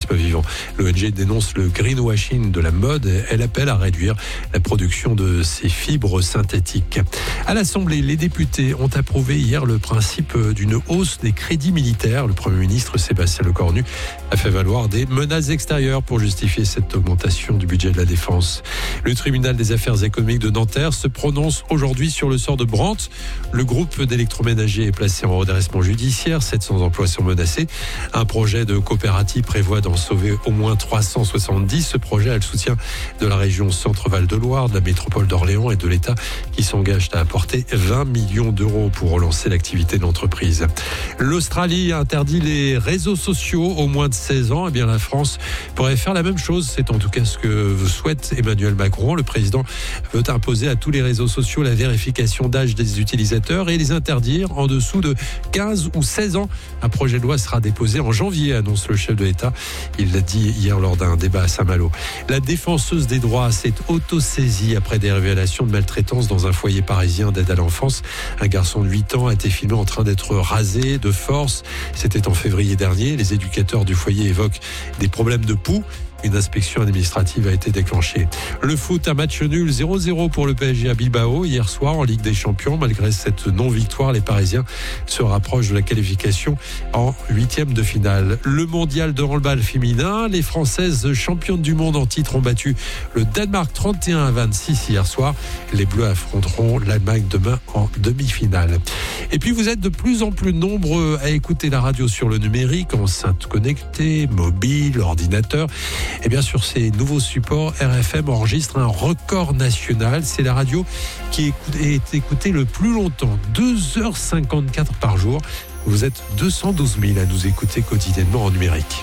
organismes vivants. L'ONG dénonce le greenwashing de la mode. Elle appelle à réduire la production de ces fibres synthétiques. À l'Assemblée, les députés ont approuvé hier le principe d'une hausse des crédits militaires. Le Premier ministre Sébastien Lecornu a fait valoir des menaces extérieures pour justifier cette augmentation du budget de la défense. Le tribunal des affaires économiques de Nanterre se prononce aujourd'hui sur le sort de Brandt. Le groupe d'électroménager est placé en redressement judiciaire. 700 emplois sont menacés. Un projet de coopérative prévoit d'en sauver au moins 370. Ce projet a le soutien de la région Centre-Val de Loire, de la métropole d'Orléans et de l'État qui s'engagent à apporter 20 millions d'euros pour relancer l'activité de l'entreprise. L'Australie a interdit les réseaux sociaux aux moins de 16 ans. Eh bien, la France pourrait faire la même chose. C'est en tout cas ce que souhaite Emmanuel Macron. Le président veut imposer à tous les réseaux sociaux la vérification d'âge des utilisateurs et les interdire en dessous de 15 ou 16 ans. Un projet de loi sera déposé en janvier, annonce le chef de l'État. Il l'a dit hier lors d'un débat à Saint-Malo. La défenseuse des droits s'est autosaisie après des révélations de maltraitance dans un foyer parisien d'aide à l'enfance. Un garçon de 8 ans a été filmé en train d'être rasé de force. C'était en février dernier. Les éducateurs du foyer évoquent des problèmes de pouls. Une inspection administrative a été déclenchée. Le foot, un match nul 0-0 pour le PSG à Bilbao hier soir en Ligue des Champions. Malgré cette non-victoire, les Parisiens se rapprochent de la qualification en 8e de finale. Le mondial de handball féminin, les Françaises championnes du monde en titre ont battu le Danemark 31-26 hier soir. Les Bleus affronteront l'Allemagne demain en demi-finale. Et puis vous êtes de plus en plus nombreux à écouter la radio sur le numérique, enceinte connectée, mobile, ordinateur. Et bien sur ces nouveaux supports, RFM enregistre un record national. C'est la radio qui est écoutée le plus longtemps, 2h54 par jour. Vous êtes 212 000 à nous écouter quotidiennement en numérique.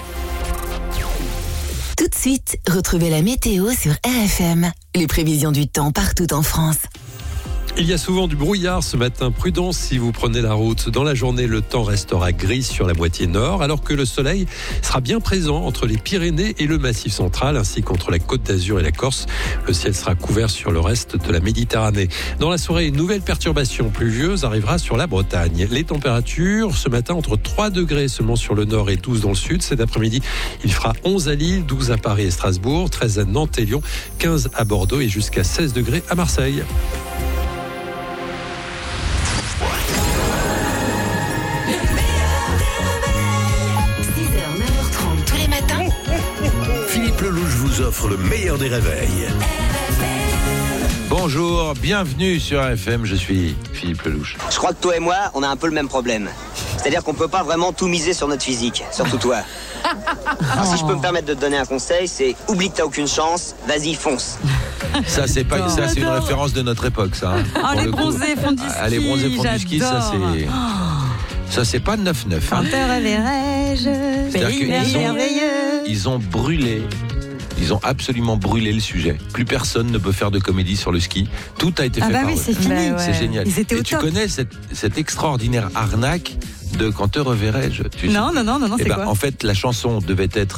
Tout de suite, retrouvez la météo sur RFM. Les prévisions du temps partout en France. Il y a souvent du brouillard ce matin. Prudence si vous prenez la route. Dans la journée, le temps restera gris sur la moitié nord, alors que le soleil sera bien présent entre les Pyrénées et le Massif central, ainsi qu'entre la Côte d'Azur et la Corse. Le ciel sera couvert sur le reste de la Méditerranée. Dans la soirée, une nouvelle perturbation pluvieuse arrivera sur la Bretagne. Les températures, ce matin, entre 3 degrés seulement sur le nord et 12 dans le sud. Cet après-midi, il fera 11 à Lille, 12 à Paris et Strasbourg, 13 à Nantes et Lyon, 15 à Bordeaux et jusqu'à 16 degrés à Marseille. Offre le meilleur des réveils. Bonjour, bienvenue sur RFM, je suis Philippe Lelouch. Je crois que toi et moi, on a un peu le même problème. C'est-à-dire qu'on peut pas vraiment tout miser sur notre physique, surtout toi. Alors si je peux me permettre de te donner un conseil, c'est oublie que t'as aucune chance, vas-y fonce. Ça c'est pas ça, c'est une référence de notre époque, ça. Hein, les bronzés font du ski. Les bronzés font du ski, ça c'est pas 9-9. Quand te reverrai-je, pays merveilleux. Ils ont brûlé. Ils ont absolument brûlé le sujet. Plus personne ne peut faire de comédie sur le ski. Tout a été fait par eux. C'est fini. C'est génial. Ils étaient au top. Tu connais cette extraordinaire arnaque de Quand te reverrai-je? Non, c'est quoi? En fait, la chanson devait être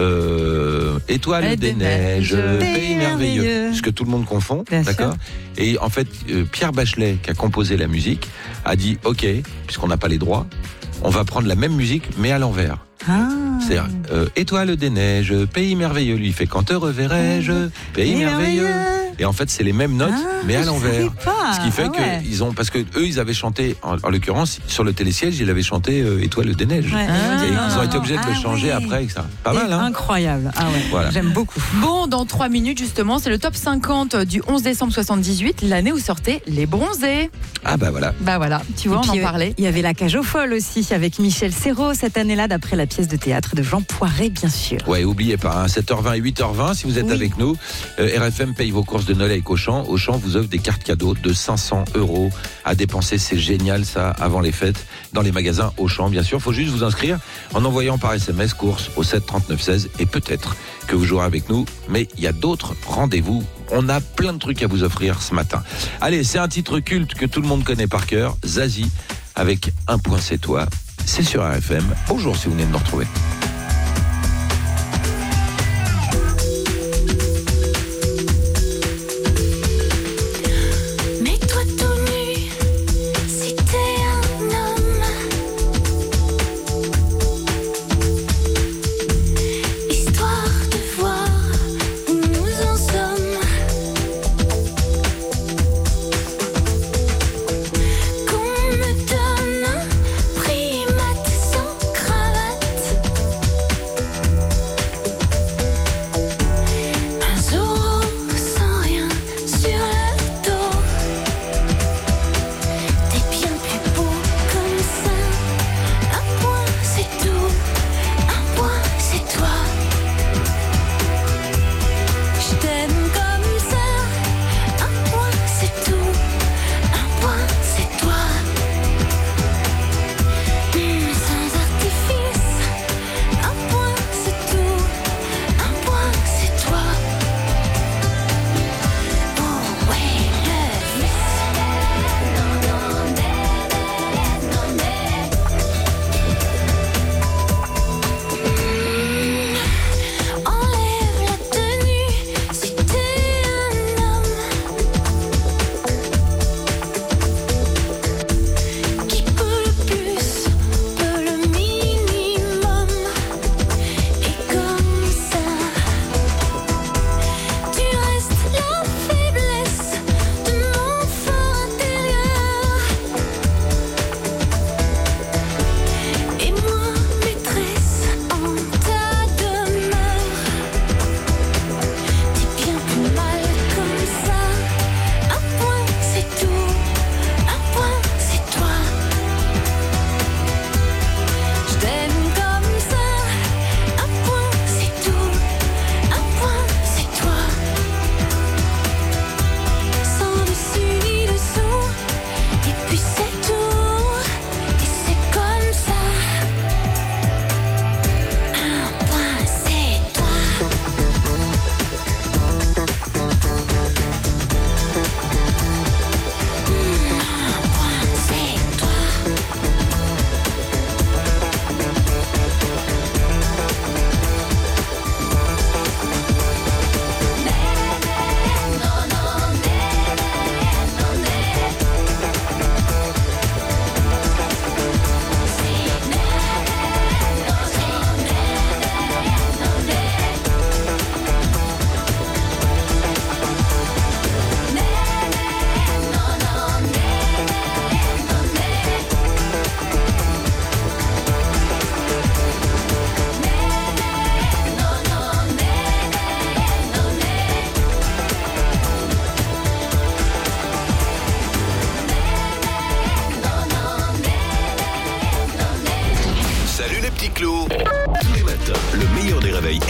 Étoile des neiges, pays merveilleux. Ce que tout le monde confond, bien d'accord sûr. Et en fait, Pierre Bachelet, qui a composé la musique, a dit OK, puisqu'on n'a pas les droits, on va prendre la même musique, mais à l'envers. C'est-à-dire, Étoile des neiges, pays merveilleux. Lui, il fait Quand te reverrai-je, pays merveilleux. Et en fait, c'est les mêmes notes, mais à l'envers. Ce qui fait qu'ils ont, parce que eux, ils avaient chanté, en l'occurrence, sur le télésiège, ils avaient chanté Étoile des neiges. Ils ont été obligés de le changer après. Et ça. Pas mal, hein? Incroyable. Voilà. J'aime beaucoup. Bon, dans 3 minutes, justement, c'est le top 50 du 11 décembre 78, l'année où sortaient Les Bronzés. Ah bah voilà. Bah voilà, tu vois, on en parlait. Il y avait La Cage aux Folles aussi, avec Michel Serrault, cette année-là, d'après la pièce de théâtre de Jean Poiret, bien sûr. Ouais, oubliez pas, hein, 7h20 et 8h20, si vous êtes avec nous, RFM paye vos courses de Noël avec Auchan. Auchan vous offre des cartes cadeaux de 500 € à dépenser. C'est génial, ça, avant les fêtes, dans les magasins Auchan, bien sûr. Il faut juste vous inscrire en envoyant par SMS course au 7 39 16 et peut-être que vous jouerez avec nous. Mais il y a d'autres rendez-vous. On a plein de trucs à vous offrir ce matin. Allez, c'est un titre culte que tout le monde connaît par cœur. Zazie avec Un point c'est toi. C'est sur RFM. Bonjour si vous venez de nous retrouver. Ici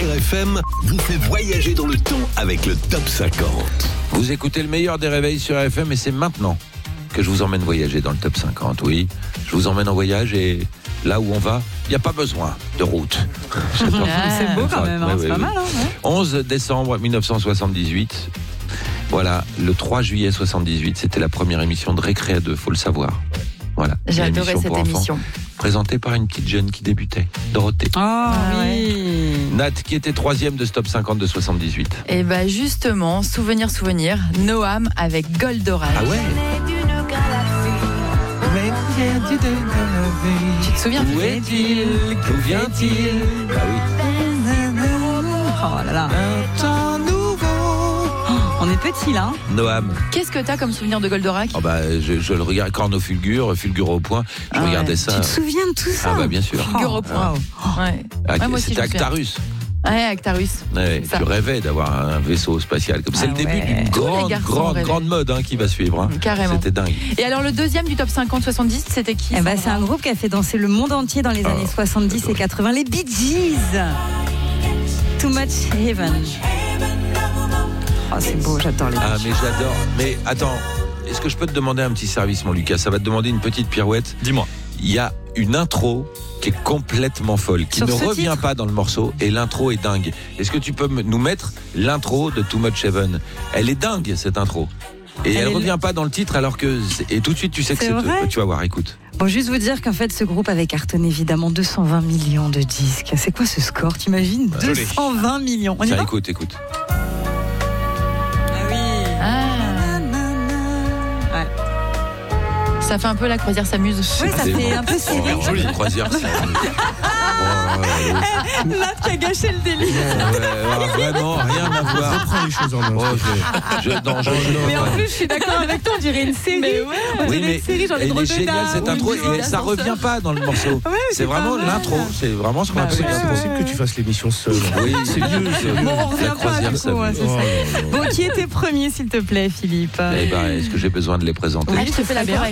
RFM vous fait voyager dans le temps avec le Top 50. Vous écoutez le meilleur des réveils sur RFM et c'est maintenant que je vous emmène voyager dans le Top 50. Oui, je vous emmène en voyage et là où on va, il n'y a pas besoin de route. C'est beau quand même, c'est pas mal. 11 décembre 1978. Voilà, le 3 juillet 78, c'était la première émission de Récré à 2, faut le savoir. Voilà. J'ai adoré cette émission. Présentée par une petite jeune qui débutait, Dorothée. Oui. Nat, qui était 3e de ce Top 50 de 78. Et bah justement, souvenir, Noam avec Goldorak. Ah ouais. Tu te souviens? Où est-il? D'où vient-il? Ah oui. Oh là là. On est petit là. Noam. Qu'est-ce que t'as comme souvenir de Goldorak? Oh bah, je le regarde, Corno Fulgure au point. Je regardais ça. Tu te souviens de tout ça? Ah bah bien sûr. Fulgure au point. Ouais. Ah, moi aussi, c'était je me souviens. Actarus. Ouais, Actarus. Ouais, tu rêvais d'avoir un vaisseau spatial. Comme c'est le début d'une grande mode qui va suivre. Hein. Carrément. C'était dingue. Et alors le deuxième du Top 50 70, c'était qui? C'est un groupe qui a fait danser le monde entier dans les années 70 et 80, les Bee Gees. Too Much Heaven. Oh, c'est beau, j'adore les Bee Gees. Ah mais j'adore. Mais attends, est-ce que je peux te demander un petit service, mon Lucas? Ça va te demander une petite pirouette. Dis-moi. Il y a une intro qui est complètement folle, qui ne revient pas dans le morceau, et l'intro est dingue. Est-ce que tu peux nous mettre l'intro de Too Much Heaven? Elle est dingue, cette intro. Et elle revient pas dans le titre, alors que... Et tout de suite, tu sais que c'est... Tu vas voir, écoute. Bon, juste vous dire qu'en fait, ce groupe avait cartonné évidemment 220 millions de disques. C'est quoi ce score? T'imagines? 220 millions. On y va? Écoute. Ah oui. Ouais. Ça fait un peu la croisière s'amuse. Oui, ça fait un peu série. Joli croisière s'amuse. Là, tu as gâché le délire. Vraiment, rien à voir. Je prends les choses en main. Mais en plus, je suis d'accord avec toi, on dirait une série. On dirait une série, j'en ai trop elle est géniale cette intro et ça revient pas dans le morceau. C'est vraiment l'intro, c'est vraiment ce qu'on appelle l'intro. C'est possible que tu fasses l'émission seule. Oui, c'est mieux. Bon, on revient pas du coup, c'est ça. Bon, qui était premier, s'il te plaît, Philippe? Eh ben, est-ce que j'ai besoin de les présenter? Oui, je te fais la chorale.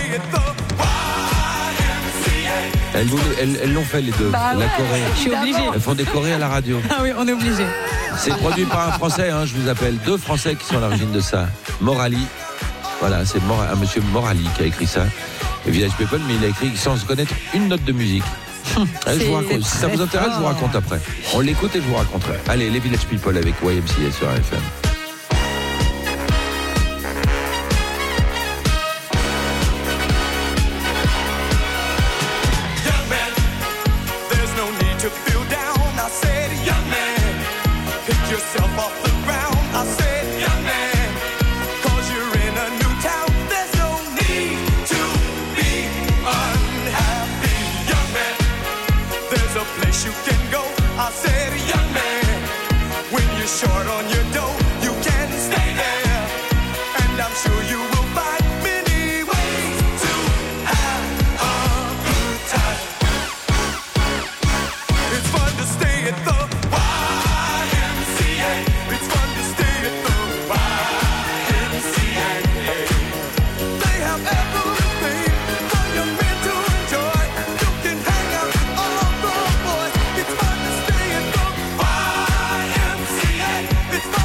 Elles l'ont fait les deux, la Corée. Je suis obligée. Elles font des chorés à la radio. Ah oui, on est obligé. C'est produit par un Français, je vous appelle. 2 Français qui sont à l'origine de ça. Morali. Voilà, c'est un monsieur Morali qui a écrit ça. Et Village People, mais il a écrit sans connaître une note de musique. Je vous raconte. Si ça vous intéresse, je vous raconte après. On l'écoute et je vous raconterai. Allez, les Village People avec YMCA sur RFM. Short on your dough, you can stay there, and I'm sure you will find many ways to have a good time. It's fun to stay at the YMCA. It's fun to stay at the YMCA. They have everything for young men to enjoy. You can hang out with all the boys. It's fun to stay at the YMCA. It's fun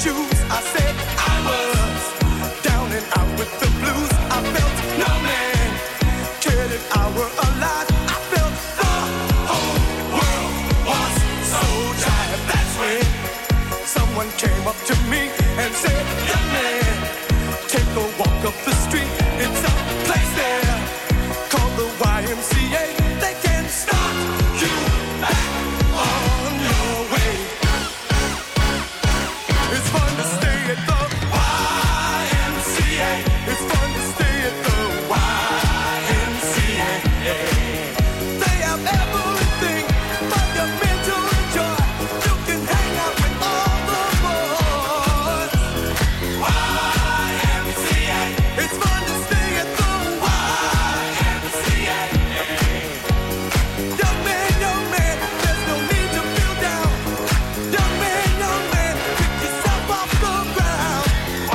shoes. I said I was down and out with the blues. I felt no man cared if I were alive. I felt the whole world was so tired. That's when someone came up to me and said, young man, take a walk up the street. It's a place there called the YMCA. They can start you back on your way. It's fun to stay at the YMCA. It's fun to stay at the YMCA. They have everything but your mental joy. You can hang out with all the boys. YMCA. It's fun to stay at the YMCA. Young man, there's no need to feel down. Young man, pick yourself off the ground.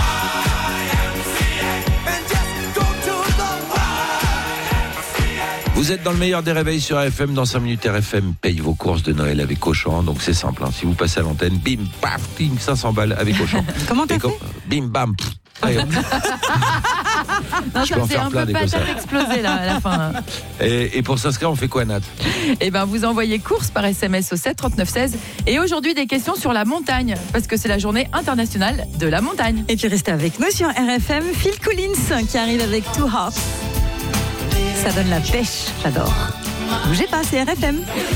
YMCA. And just go to the YMCA. Vous êtes dans le meilleur des réveils sur RFM. Dans 5 minutes, RFM paye vos courses de Noël avec Auchan. Donc c'est simple, hein. Si vous passez à l'antenne, bim, paf, bim, 500 balles avec Auchan. Comment t'as fait Bim, bam. Allez, hop. Non, Je peux en c'est faire un plein peu des comme ça. patate explosée là à la fin. Et pour s'inscrire, on fait quoi, Nat? Eh ben, vous envoyez course par SMS au 7 39 16. Et aujourd'hui, des questions sur la montagne, parce que c'est la journée internationale de la montagne. Et puis restez avec nous sur RFM. Phil Collins qui arrive avec Two Hearts. Ça donne la pêche, j'adore. Bougez pas, c'est RFM.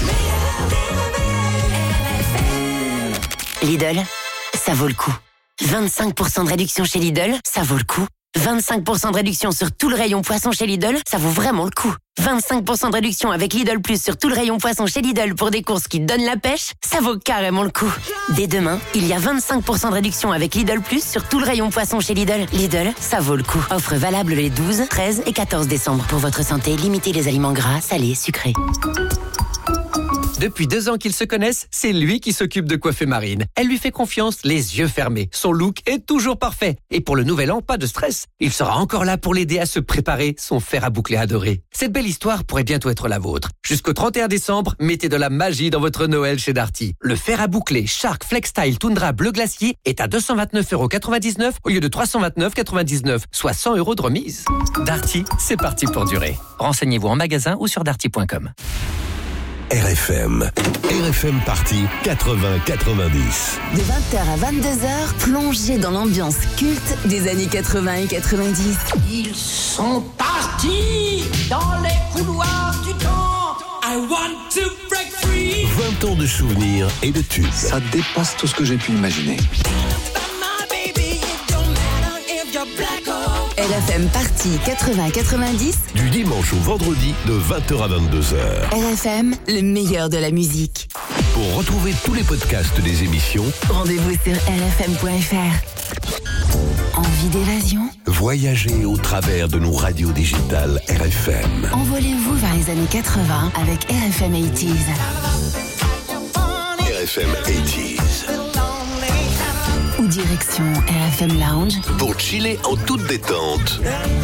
Lidl, ça vaut le coup. 25% de réduction chez Lidl, ça vaut le coup. 25% de réduction sur tout le rayon poisson chez Lidl, ça vaut vraiment le coup. 25% de réduction avec Lidl Plus sur tout le rayon poisson chez Lidl pour des courses qui donnent la pêche, ça vaut carrément le coup. Dès demain, il y a 25% de réduction avec Lidl Plus sur tout le rayon poisson chez Lidl. Lidl, ça vaut le coup. Offre valable les 12, 13 et 14 décembre. Pour votre santé, limitez les aliments gras, salés, sucrés. Depuis 2 ans qu'ils se connaissent, c'est lui qui s'occupe de coiffer Marine. Elle lui fait confiance, les yeux fermés. Son look est toujours parfait. Et pour le nouvel an, pas de stress. Il sera encore là pour l'aider à se préparer son fer à boucler adoré. Cette belle histoire pourrait bientôt être la vôtre. Jusqu'au 31 décembre, mettez de la magie dans votre Noël chez Darty. Le fer à boucler Shark Flex Style Tundra bleu glacier est à 229,99€ au lieu de 329,99€, soit 100€ de remise. Darty, c'est parti pour durer. Renseignez-vous en magasin ou sur darty.com. RFM Party 80-90. De 20h à 22h, plongez dans l'ambiance culte des années 80 et 90. Ils sont partis dans les couloirs du temps. I want to break free. 20 ans de souvenirs et de tubes. Ça dépasse tout ce que j'ai pu imaginer. RFM Party 80-90. Du dimanche au vendredi de 20h à 22h. RFM, le meilleur de la musique. Pour retrouver tous les podcasts des émissions, Rendez-vous sur rfm.fr. Envie d'évasion? voyagez au travers de nos radios digitales RFM. Envolez-vous vers les années 80 avec RFM 80s. RFM 80s. Ou direction RFM Lounge. Pour chiller en toute détente.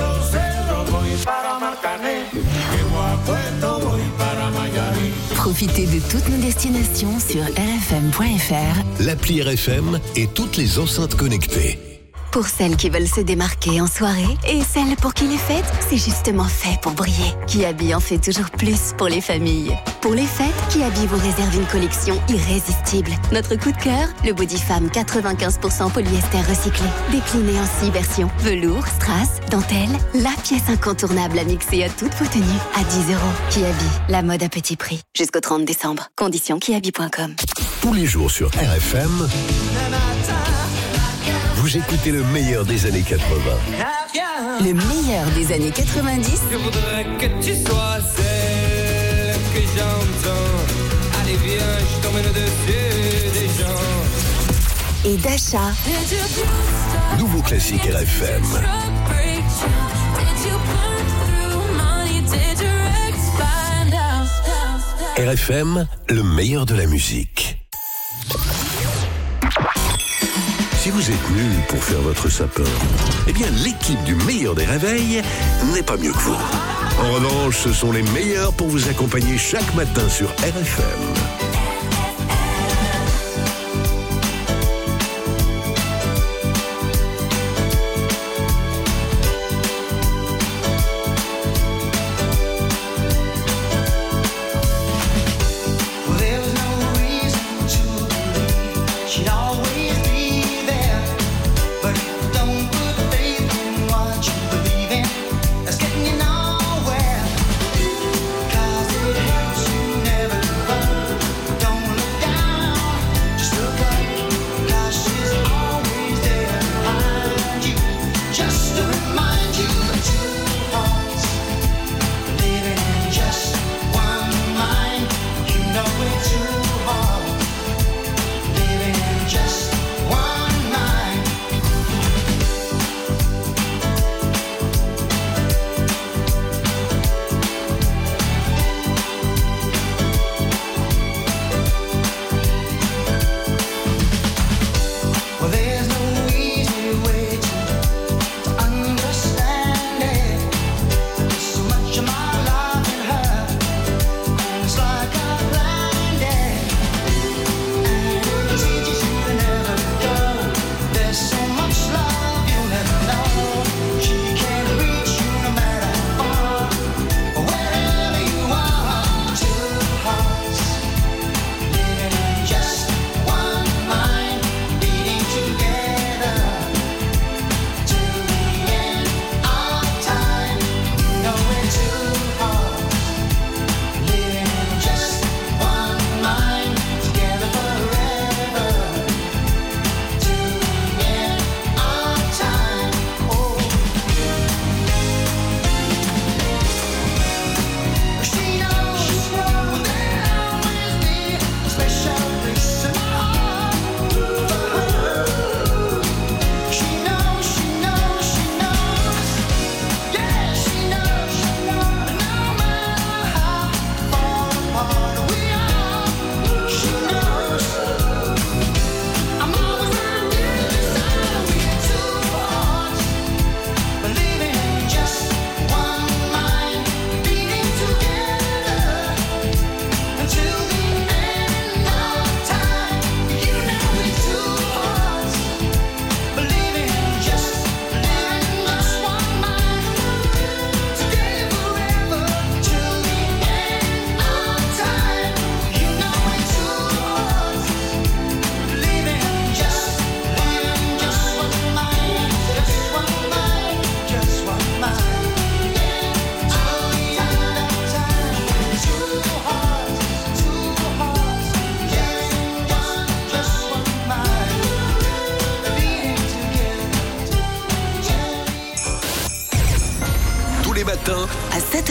Profitez de toutes nos destinations sur rfm.fr. L'appli RFM et toutes les enceintes connectées. Pour celles qui veulent se démarquer en soirée et celles pour qui les fêtes, c'est justement fait pour briller. Kiabi en fait toujours plus pour les familles. Pour les fêtes, Kiabi vous réserve une collection irrésistible. Notre coup de cœur, le body femme 95% polyester recyclé. Décliné en 6 versions. Velours, strass, dentelle, la pièce incontournable à mixer à toutes vos tenues à 10€. Kiabi, la mode à petit prix. Jusqu'au 30 décembre. Conditions kiabi.com. Tous les jours sur RFM, vous écoutez le meilleur des années 80. Le meilleur des années 90. Je voudrais que tu sois celle que j'entends. Allez viens, je t'emmène au-dessus des gens. Et d'achat. Nouveau classique RFM. RFM, le meilleur de la musique. Si vous êtes nul pour faire votre sapin, eh bien l'équipe du meilleur des réveils n'est pas mieux que vous. En revanche, ce sont les meilleurs pour vous accompagner chaque matin sur RFM.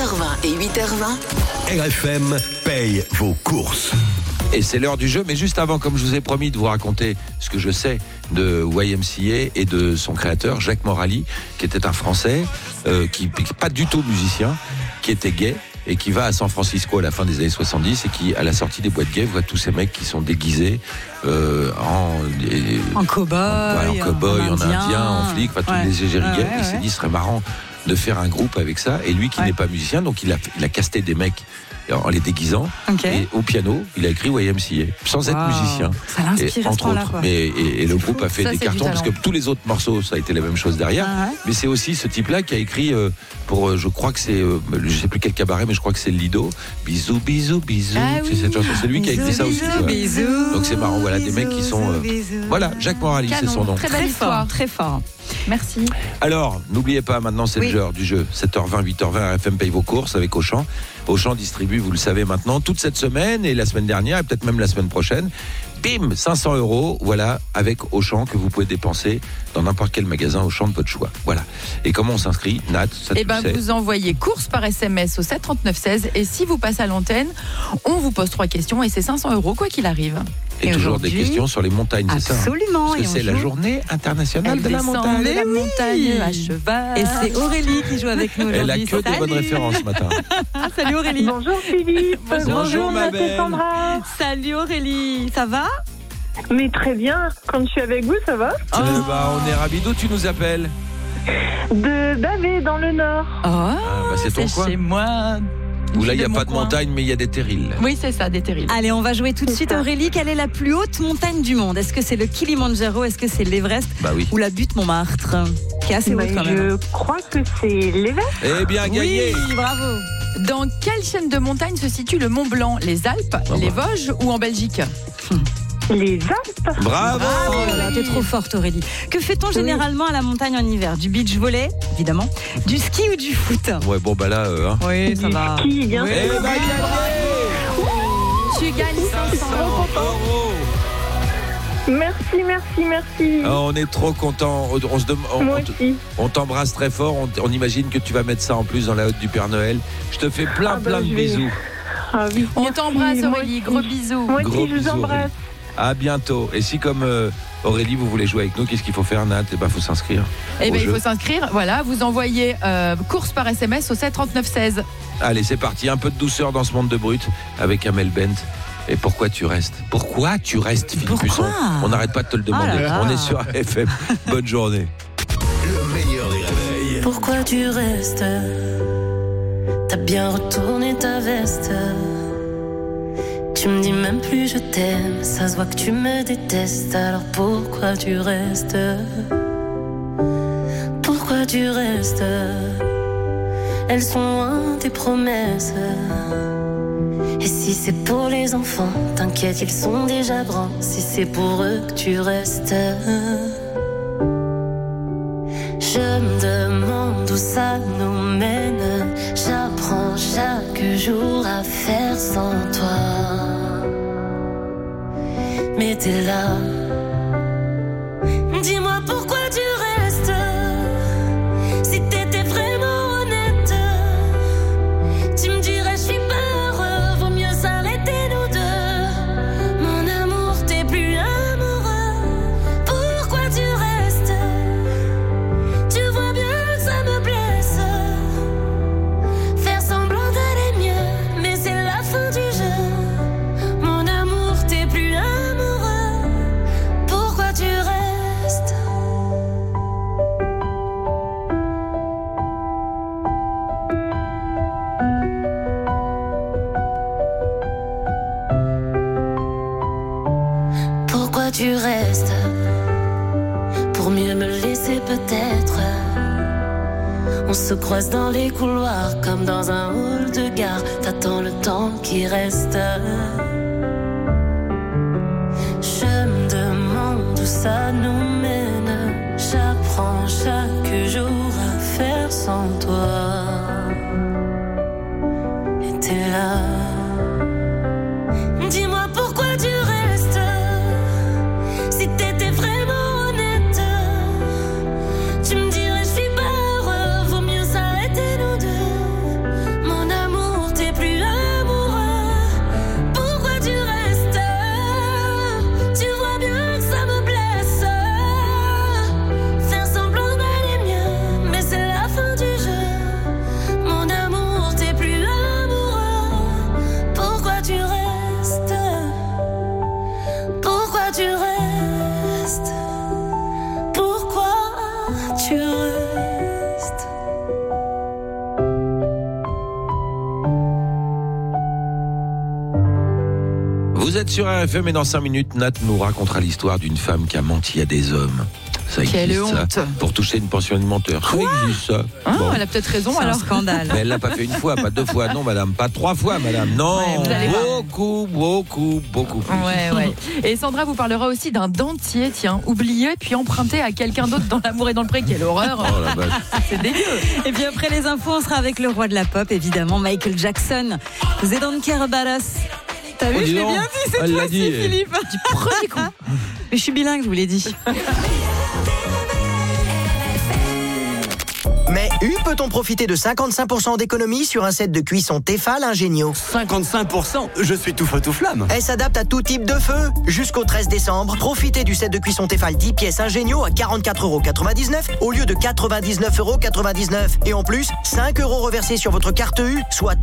7h20 et 8h20. RFM paye vos courses. Et c'est l'heure du jeu, mais juste avant, comme je vous ai promis de vous raconter ce que je sais de YMCA et de son créateur, Jacques Morali, qui était un Français, qui n'est pas du tout musicien, qui était gay, et qui va à San Francisco à la fin des années 70 et qui, à la sortie des boîtes gays, voit tous ces mecs qui sont déguisés en cow-boy, en indien, en flic, tous les égéries gays. Il s'est dit, ce serait marrant de faire un groupe avec ça. Et lui, qui n'est pas musicien, donc il a casté des mecs en les déguisant. Et au piano, il a écrit YMCA, sans être musicien. Ça l'inspire entre autres. Et le groupe a fait des cartons, parce que tous les autres morceaux, ça a été la même chose derrière. Mais c'est aussi ce type-là qui a écrit pour, je crois que c'est, je sais plus quel cabaret, mais je crois que c'est le Lido. Bisous, bisous, bisous. C'est cette chanson. C'est lui qui a écrit ça aussi. Donc c'est marrant. Voilà, des mecs qui sont. Voilà, Jacques Morali, c'est son nom. Très belle histoire. Très fort. Merci. Alors, n'oubliez pas, maintenant c'est l'heure du jeu. 7h20, 8h20, RFM paye vos courses avec Auchan. Auchan distribue, vous le savez maintenant, toute cette semaine et la semaine dernière et peut-être même la semaine prochaine. Bim, 500 €, voilà, avec Auchan que vous pouvez dépenser dans n'importe quel magasin Auchan de votre choix. Voilà. Et comment on s'inscrit, Nat, ça tu sais. Vous envoyez course par SMS au 7 39 16 et si vous passez à l'antenne, on vous pose 3 questions et c'est 500 € quoi qu'il arrive. Et toujours des questions sur les montagnes, c'est ça? Absolument. Parce que c'est la journée internationale de la montagne. La montagne à cheval. Et c'est Aurélie qui joue avec nous aujourd'hui. Elle a que des bonnes références ce matin. Salut Aurélie. Bonjour Philippe. Bonjour ma belle. Sandra. Salut Aurélie, ça va? Mais très bien, quand je suis avec vous, ça va? On est ravis. D'où tu nous appelles? De Bavé, dans le Nord. C'est ton coin. Chez moi. Où là, il n'y a pas de montagne, mais il y a des terrils. Oui, c'est ça, des terrils. Allez, on va jouer tout de suite. Aurélie, quelle est la plus haute montagne du monde? Est-ce que c'est le Kilimandjaro? Est-ce que c'est l'Everest? Ou la butte Montmartre? Qui est assez haute quand même. Je crois que c'est l'Everest. Eh bien, gagné. Oui, bravo. Dans quelle chaîne de montagnes se situe le Mont Blanc? Les Alpes, les Vosges ou en Belgique? Les Alpes. Bravo. T'es trop forte Aurélie. Que fait-on généralement à la montagne en hiver? Du beach volley, évidemment. Du ski ou du foot? Ouais, bon, bah là, Oui, ça va. Du ski, bien sûr. Eh ben, Tu gagnes 500 €. Merci. On est trop contents. On t'embrasse très fort. On imagine que tu vas mettre ça en plus dans la hotte du Père Noël. Je te fais plein de bisous. Oui, on t'embrasse Aurélie, gros bisous. Moi aussi, je vous embrasse. À bientôt. Et si comme Aurélie, vous voulez jouer avec nous, qu'est-ce qu'il faut faire, Nat? Faut s'inscrire. Il faut s'inscrire. Voilà, vous envoyez course par SMS au 7 39 16. Allez, c'est parti. Un peu de douceur dans ce monde de brut avec Amel Bent. Et pourquoi tu restes? Pourquoi tu restes, Philippe Husson? On n'arrête pas de te le demander. On est sur FM. Bonne journée. Le meilleur des réveils. Pourquoi tu restes? T'as bien retourné ta veste. Tu me dis même plus je t'aime. Ça se voit que tu me détestes. Alors pourquoi tu restes? Pourquoi tu restes? Elles sont loin tes promesses. Et si c'est pour les enfants, t'inquiète, ils sont déjà grands. Si c'est pour eux que tu restes, je me demande où ça nous mène. J'apprends chaque jour à faire sans toi. Mais t'es là. Dis-moi pourquoi tu restes. Si t'étais vraiment honnête, tu me dirais je suis pas heureux. Vaut mieux s'arrêter nous deux. Mon amour, t'es plus amoureux. Pourquoi tu restes? Tu vois bien que ça me blesse. Faire semblant d'aller mieux, mais c'est la fin du jeu. Mon amour, t'es plus amoureux. Pourquoi tu restes? Pourquoi tu restes? Pour mieux me laisser peut-être. On se croise dans les couloirs comme dans un hall de gare. T'attends le temps qui reste. Je me demande où ça nous mène. J'apprends chaque jour à faire sans toi. Et t'es là. Dis-moi pourquoi tu restes. Si t'étais vraiment honnête, tu me dirais je suis pas heureux. Vaut mieux s'arrêter nous deux. Mon Vous êtes sur RFM et dans 5 minutes, Nat nous racontera l'histoire d'une femme qui a menti à des hommes. Ça existe, Quelle ça, honte. pour toucher une pension alimentaire. Ça existe, ça. Bon. Elle a peut-être raison C'est un alors. scandale. Mais elle l'a pas fait une fois, pas 2 fois, non madame, pas 3 fois madame, non, Ouais, vous allez voir. beaucoup plus. Ouais. Et Sandra vous parlera aussi d'un dentier, tiens, oublié puis emprunté à quelqu'un d'autre dans l'amour et dans le pré. Quelle horreur. Oh la vache. C'est dégueu. Et puis après les infos, on sera avec le roi de la pop, évidemment, Michael Jackson. They don't care about us. T'as vu, Oh, je dis l'ai donc, bien dit cette elle l'a fois-ci, dit. Philippe. Du premier coup. Mais je suis bilingue, je vous l'ai dit. Mais peut-on profiter de 55% d'économie sur un set de cuisson Tefal Ingenio? 55%? Je suis tout feu tout flamme. Elle s'adapte à tout type de feu. Jusqu'au 13 décembre, profitez du set de cuisson Tefal 10 pièces Ingenio à 44,99€ au lieu de 99,99€. Et en plus, 5 € reversés sur votre carte U, soit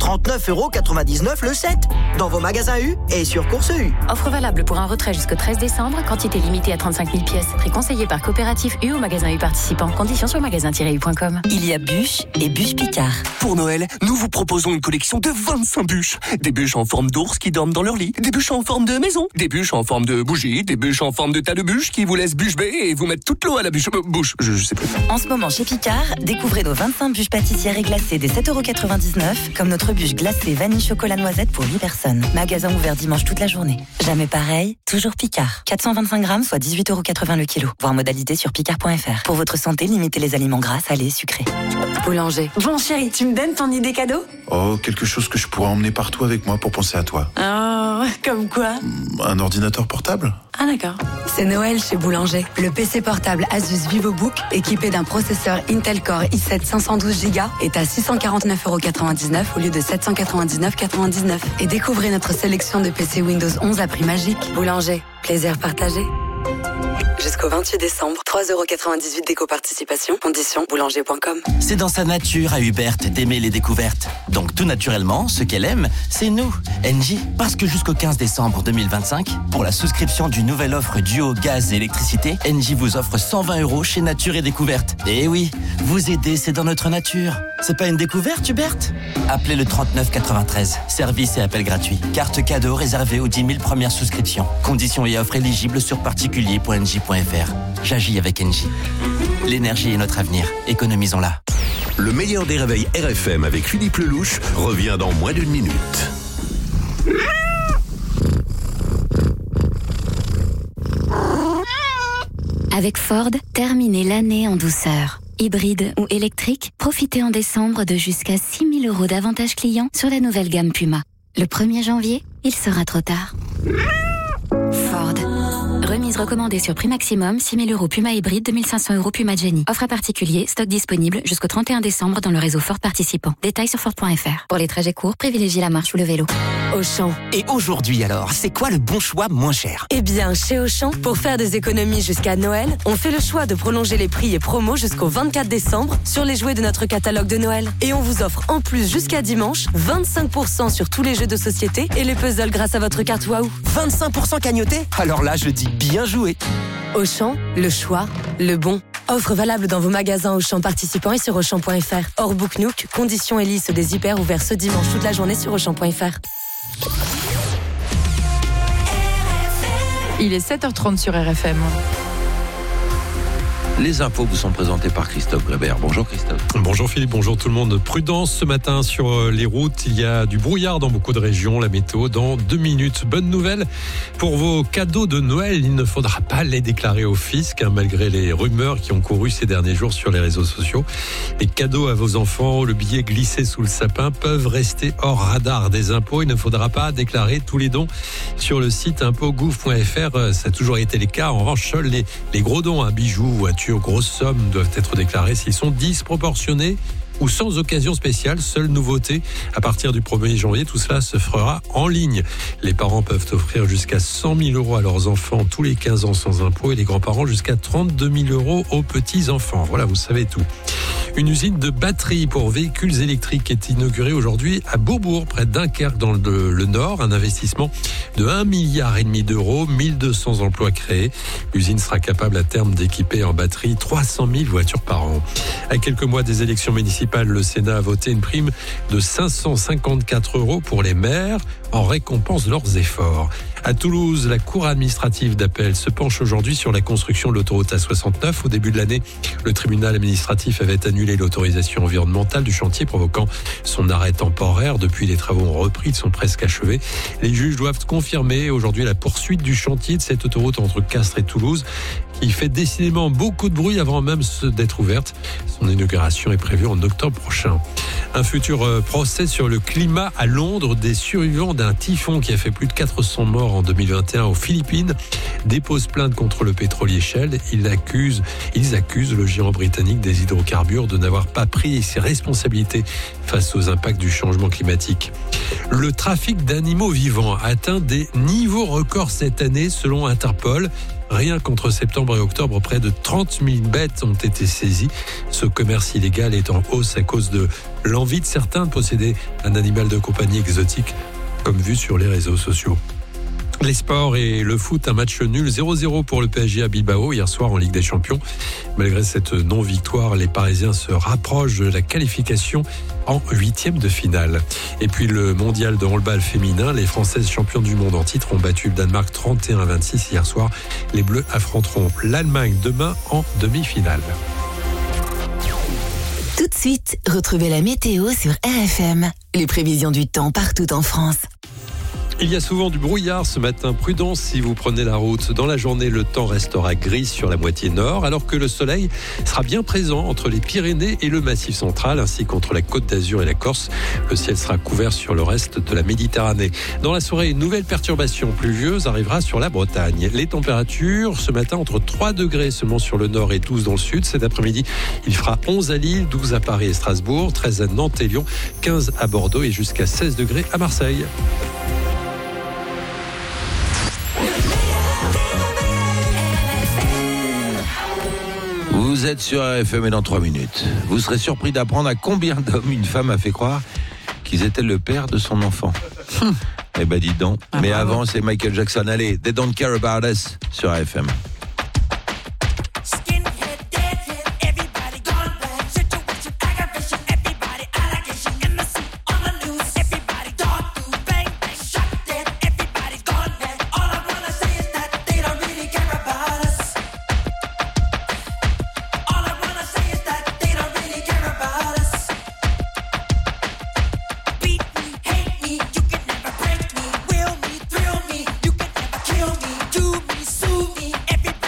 39,99€ le set. Dans vos magasins U et sur Course U. Offre valable pour un retrait jusqu'au 13 décembre, quantité limitée à 35 000 pièces. Prix conseillé par Coopérative U ou magasin U participant. Conditions sur magasin-u.com. Il y a bûches et bûches Picard. Pour Noël, nous vous proposons une collection de 25 bûches. Des bûches en forme d'ours qui dorment dans leur lit, des bûches en forme de maison, des bûches en forme de bougie, des bûches en forme de tas de bûches qui vous laissent bûche bée et vous mettent toute l'eau à la bouche. Je sais plus. En ce moment chez Picard, découvrez nos 25 bûches pâtissières et glacées des 7,99€, comme notre bûche glacée vanille chocolat noisette pour 8 personnes. Magasin ouvert dimanche toute la journée. Jamais pareil, toujours Picard. 425 grammes, soit 18,80€ le kilo. Voir modalité sur picard.fr. Pour votre santé, limitez les aliments gras, salés et sucrés. Boulanger. Bon chéri, tu me donnes ton idée cadeau? Oh, quelque chose que je pourrais emmener partout avec moi pour penser à toi. Oh, comme quoi? Un ordinateur portable? Ah d'accord. C'est Noël chez Boulanger. Le PC portable Asus VivoBook, équipé d'un processeur Intel Core i7 512Go, est à 649,99€ au lieu de 799,99€. Et découvrez notre sélection de PC Windows 11 à prix magique. Boulanger, plaisir partagé. Jusqu'au 28 décembre, 3,98€ d'éco-participation. Conditions boulanger.com. C'est dans sa nature à Hubert d'aimer les découvertes. Donc tout naturellement, ce qu'elle aime, c'est nous, Engie. Parce que jusqu'au 15 décembre 2025, pour la souscription d'une nouvelle offre duo gaz et électricité, Engie vous offre 120€ chez Nature et Découverte. Et oui, vous aider, c'est dans notre nature. C'est pas une découverte, Hubert? Appelez le 3993. Service et appel gratuit. Carte cadeau réservée aux 10 000 premières souscriptions. Conditions et offres éligibles sur particulier.engie.fr. J'agis avec Engie. L'énergie est notre avenir. Économisons-la. Le meilleur des réveils RFM avec Philippe Lelouch revient dans moins d'1 minute. Avec Ford, terminez l'année en douceur. Hybride ou électrique, profitez en décembre de jusqu'à 6 000 € d'avantages clients sur la nouvelle gamme Puma. Le 1er janvier, il sera trop tard. Ford. Remise recommandée sur prix maximum, 6 000 € Puma hybride, 2 500 € Puma Jenny. Offre à particulier, stock disponible jusqu'au 31 décembre dans le réseau Ford participant. Détails sur Ford.fr. Pour les trajets courts, privilégiez la marche ou le vélo. Auchan. Et aujourd'hui alors, c'est quoi le bon choix moins cher? Eh bien, chez Auchan, pour faire des économies jusqu'à Noël, on fait le choix de prolonger les prix et promos jusqu'au 24 décembre sur les jouets de notre catalogue de Noël. Et on vous offre en plus jusqu'à dimanche 25% sur tous les jeux de société et les puzzles grâce à votre carte Waouh. 25% cagnoté? Alors là, je dis bien joué. Auchan, le choix, le bon. Offre valable dans vos magasins Auchan participants et sur Auchan.fr. Hors Book Nook, conditions et liste des hyper ouverts ce dimanche toute la journée sur Auchan.fr. Il est 7h30 sur RFM. Les infos vous sont présentées par Christophe Grébert. Bonjour Christophe. Bonjour Philippe, bonjour tout le monde. Prudence ce matin sur les routes. Il y a du brouillard dans beaucoup de régions. La météo dans 2 minutes. Bonne nouvelle pour vos cadeaux de Noël. Il ne faudra pas les déclarer au fisc, malgré les rumeurs qui ont couru ces derniers jours sur les réseaux sociaux. Les cadeaux à vos enfants, le billet glissé sous le sapin peuvent rester hors radar des impôts. Il ne faudra pas déclarer tous les dons sur le site impôts.gouv.fr. Ça a toujours été le cas. En revanche, seuls les gros dons, bijoux, voitures, grosses sommes doivent être déclarés s'ils sont disproportionnés ou sans occasion spéciale. Seule nouveauté, à partir du 1er janvier, tout cela se fera en ligne. Les parents peuvent offrir jusqu'à 100 000 € à leurs enfants tous les 15 ans sans impôt et les grands-parents jusqu'à 32 000 € aux petits-enfants. Voilà, vous savez tout. Une usine de batteries pour véhicules électriques est inaugurée aujourd'hui à Beaubourg, près de Dunkerque, dans le Nord. Un investissement de 1,5 milliard d'euros, 1200 emplois créés. L'usine sera capable à terme d'équiper en batterie 300 000 voitures par an. À quelques mois des élections municipales, le Sénat a voté une prime de 554 € pour les maires en récompense de leurs efforts. À Toulouse, la cour administrative d'appel se penche aujourd'hui sur la construction de l'autoroute A69. Au début de l'année, le tribunal administratif avait annulé l'autorisation environnementale du chantier, provoquant son arrêt temporaire. Depuis, les travaux ont repris, ils sont presque achevés. Les juges doivent confirmer aujourd'hui la poursuite du chantier de cette autoroute entre Castres et Toulouse, qui fait décidément beaucoup de bruit avant même d'être ouverte. Son inauguration est prévue en octobre prochain. Un futur procès sur le climat à Londres. Des survivants d'un typhon qui a fait plus de 400 morts en 2021 aux Philippines déposent plainte contre le pétrolier Shell. Ils accusent le géant britannique des hydrocarbures de n'avoir pas pris ses responsabilités face aux impacts du changement climatique. Le trafic d'animaux vivants a atteint des niveaux records cette année selon Interpol. Rien qu'entre septembre et octobre, près de 30 000 bêtes ont été saisies. Ce commerce illégal est en hausse à cause de l'envie de certains de posséder un animal de compagnie exotique, comme vu sur les réseaux sociaux. Les sports et le foot, un match nul 0-0 pour le PSG à Bilbao hier soir en Ligue des Champions. Malgré cette non-victoire, les Parisiens se rapprochent de la qualification en 8e de finale. Et puis le mondial de handball féminin, les Françaises championnes du monde en titre ont battu le Danemark 31-26 hier soir. Les Bleus affronteront l'Allemagne demain en demi-finale. Tout de suite, retrouvez la météo sur RFM. Les prévisions du temps partout en France. Il y a souvent du brouillard ce matin. Prudence si vous prenez la route. Dans la journée, le temps restera gris sur la moitié nord, alors que le soleil sera bien présent entre les Pyrénées et le Massif central, ainsi qu'entre la Côte d'Azur et la Corse. Le ciel sera couvert sur le reste de la Méditerranée. Dans la soirée, une nouvelle perturbation pluvieuse arrivera sur la Bretagne. Les températures, ce matin, entre 3 degrés seulement sur le nord et 12 dans le sud. Cet après-midi, il fera 11 à Lille, 12 à Paris et Strasbourg, 13 à Nantes et Lyon, 15 à Bordeaux et jusqu'à 16 degrés à Marseille. Vous êtes sur RFM et dans 3 minutes, vous serez surpris d'apprendre à combien d'hommes une femme a fait croire qu'ils étaient le père de son enfant. Eh ben dis donc. Mais avant, c'est Michael Jackson. Allez, They Don't Care About Us sur RFM. Kill me, do me, sue me, everybody.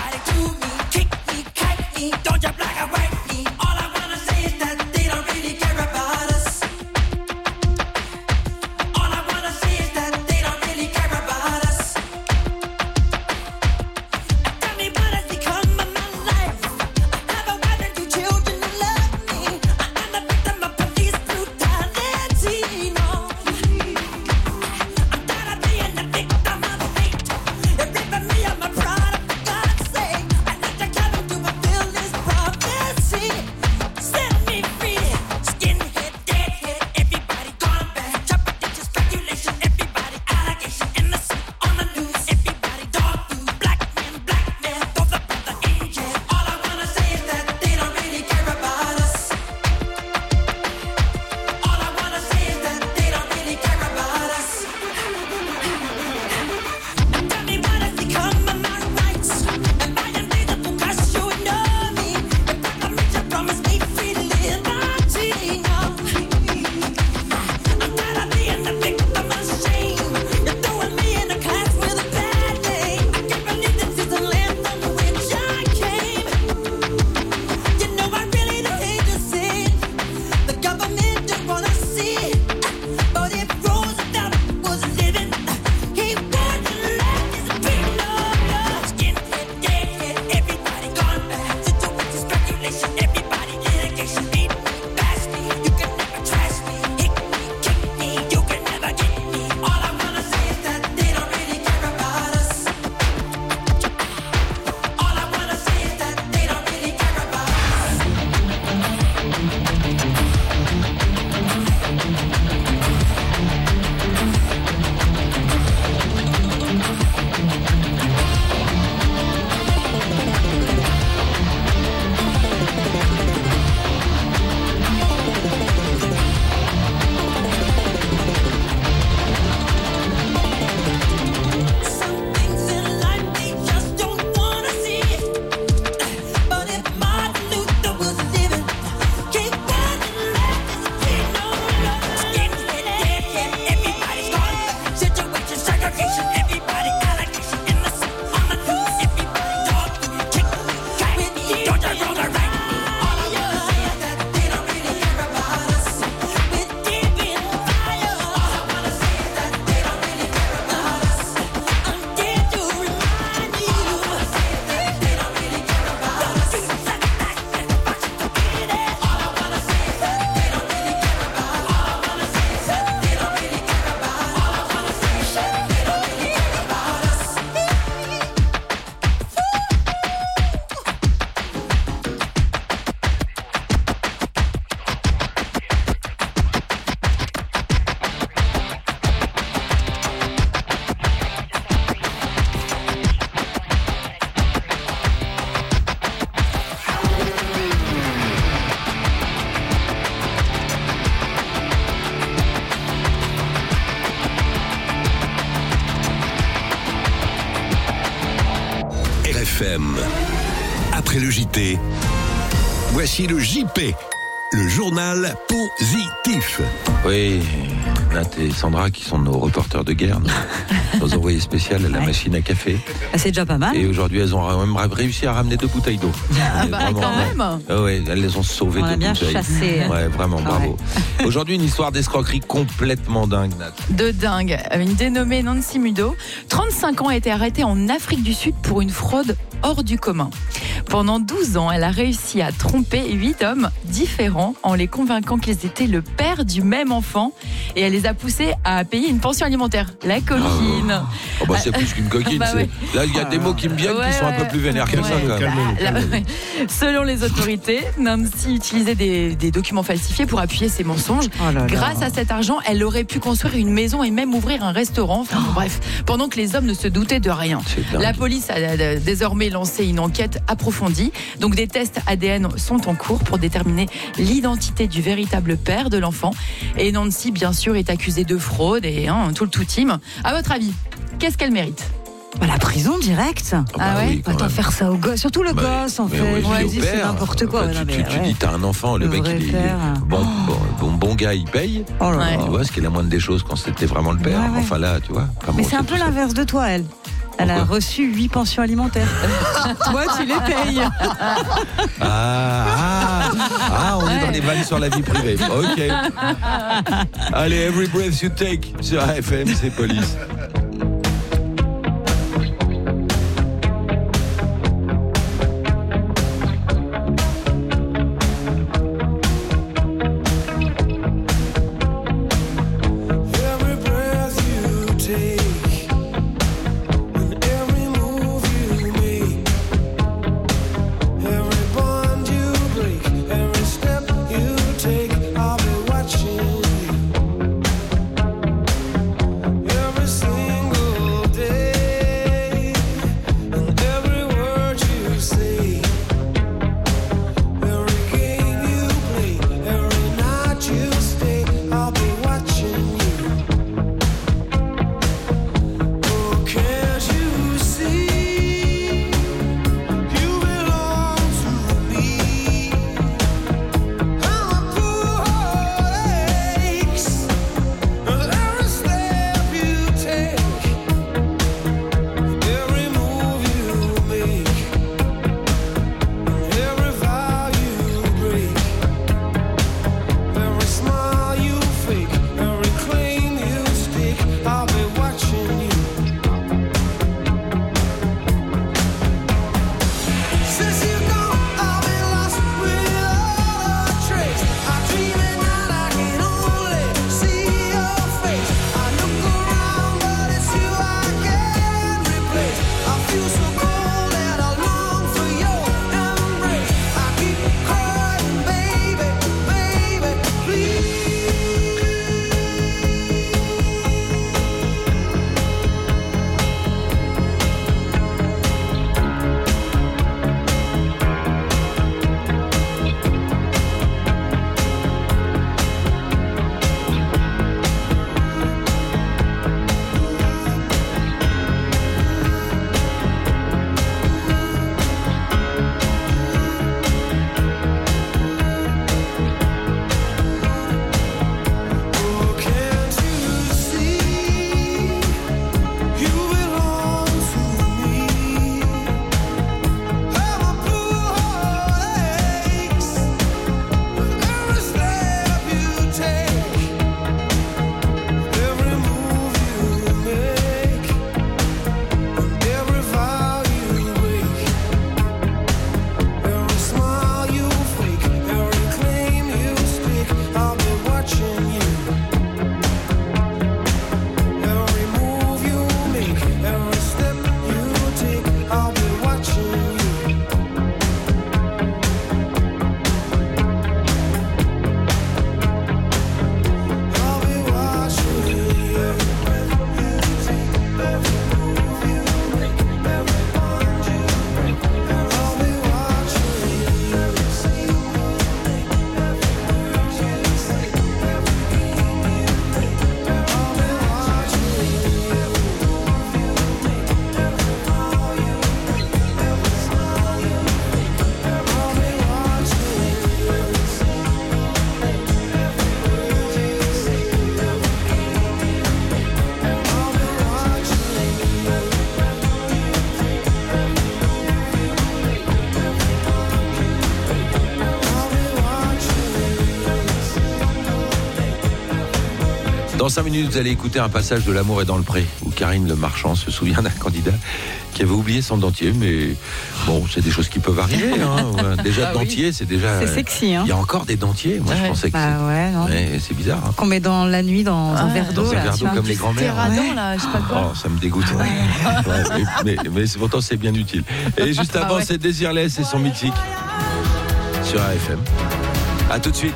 RFM. Après le JT, voici le JP, le journal positif. Oui, Nat et Sandra qui sont nos reporters de guerre, nos envoyés spéciales à la machine à café. C'est déjà pas mal. Et aujourd'hui, elles ont même réussi à ramener 2 bouteilles d'eau. Ah bah quand même. Oui, elles les ont sauvées. On a 2 bien bouteilles. chassé. Ouais, vraiment, bravo. Aujourd'hui, une histoire d'escroquerie complètement dingue, Nat. De dingue. Une dénommée Nancy Mudo, 35 ans, a été arrêtée en Afrique du Sud pour une fraude hors du commun. Pendant 12 ans, elle a réussi à tromper 8 hommes différents en les convainquant qu'ils étaient le père du même enfant, et elle les a poussés à payer une pension alimentaire. La coquine. Oh bah c'est plus qu'une coquine. Bah ouais. Là, il y a des mots qui me viennent qui sont un peu plus vénères que ça. Quand même. Selon les autorités, Nancy utilisait des documents falsifiés pour appuyer ses mensonges. Grâce à cet argent, elle aurait pu construire une maison et même ouvrir un restaurant. Enfin, bref, pendant que les hommes ne se doutaient de rien. La police a désormais lancé une enquête approfondie. Donc des tests ADN sont en cours pour déterminer l'identité du véritable père de l'enfant. Et Nancy, bien sûr, est accusée de fraude et tout le tout team. À votre avis, qu'est-ce qu'elle mérite? La prison directe. Ah ouais. Attends, faire ça au gosse, surtout le gosse en fait. Ouais, C'est n'importe quoi. Tu dis, t'as un enfant, le mec, il est bon gars, il paye. Tu vois, ce qui est la moindre des choses quand c'était vraiment le père. Enfin là, tu vois. Mais c'est un peu l'inverse de toi, elle. Elle a reçu 8 pensions alimentaires. Toi, tu les payes. On est dans les vannes sur la vie privée. Ok. Allez, Every Breath You Take sur AFM, c'est Police. Every 5 minutes, vous allez écouter un passage de L'amour est dans le pré, où Karine Le Marchand se souvient d'un candidat qui avait oublié son dentier, mais bon, c'est des choses qui peuvent arriver. Hein. Déjà, le dentier, c'est déjà... C'est sexy. Hein. Il y a encore des dentiers. Moi, je pensais que c'est bizart. Hein. Qu'on met dans la nuit dans un verre d'eau. Dans un verre d'eau comme les grands-mères. Là, je sais pas quoi. Oh, ça me dégoûte. Mais pourtant, c'est bien utile. Et juste avant, c'est Désirless et son mythique sur RFM. À tout de suite.